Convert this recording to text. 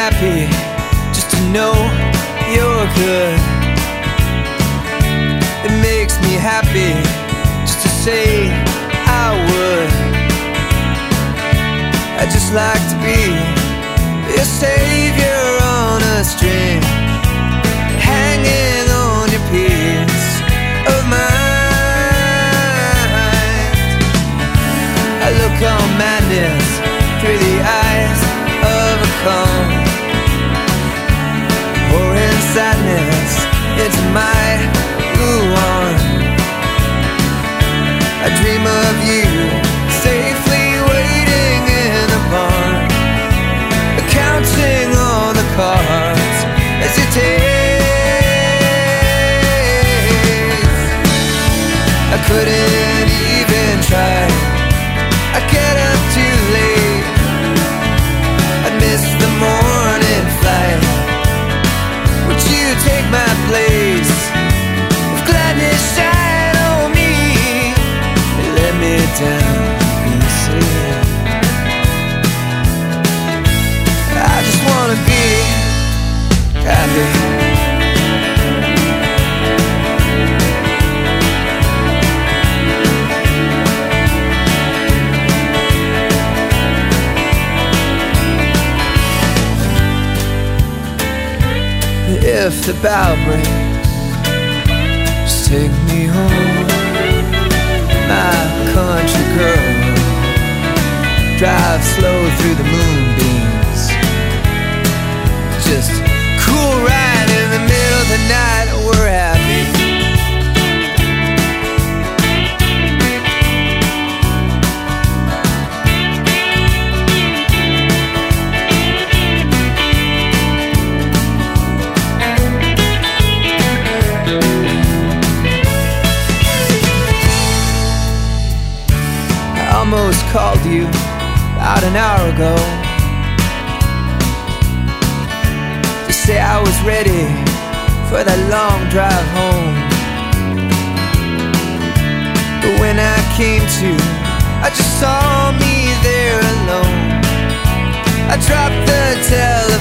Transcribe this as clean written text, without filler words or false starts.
happy just to know you're good. It makes me happy just to say I would. I'd just like to be your savior on a string, hanging on your piece of mind. I look on madness through the eyes of a calm, pouring sadness into my blue arm. I dream of you safely waiting in a barn, counting on the cards as you taste. I couldn't even try, I'd get up too late, I'd miss the morning flight. Would you take my place? If gladness shine on me, let me down easy. I just wanna be happy. If the bow breaks, just take me home, my country girl. Drive slow through the moonbeams, just cool ride in the middle of the night. We're happy. I almost called you about an hour ago to say I was ready for that long drive home. But when I came to, I just saw me there alone. I dropped the telephone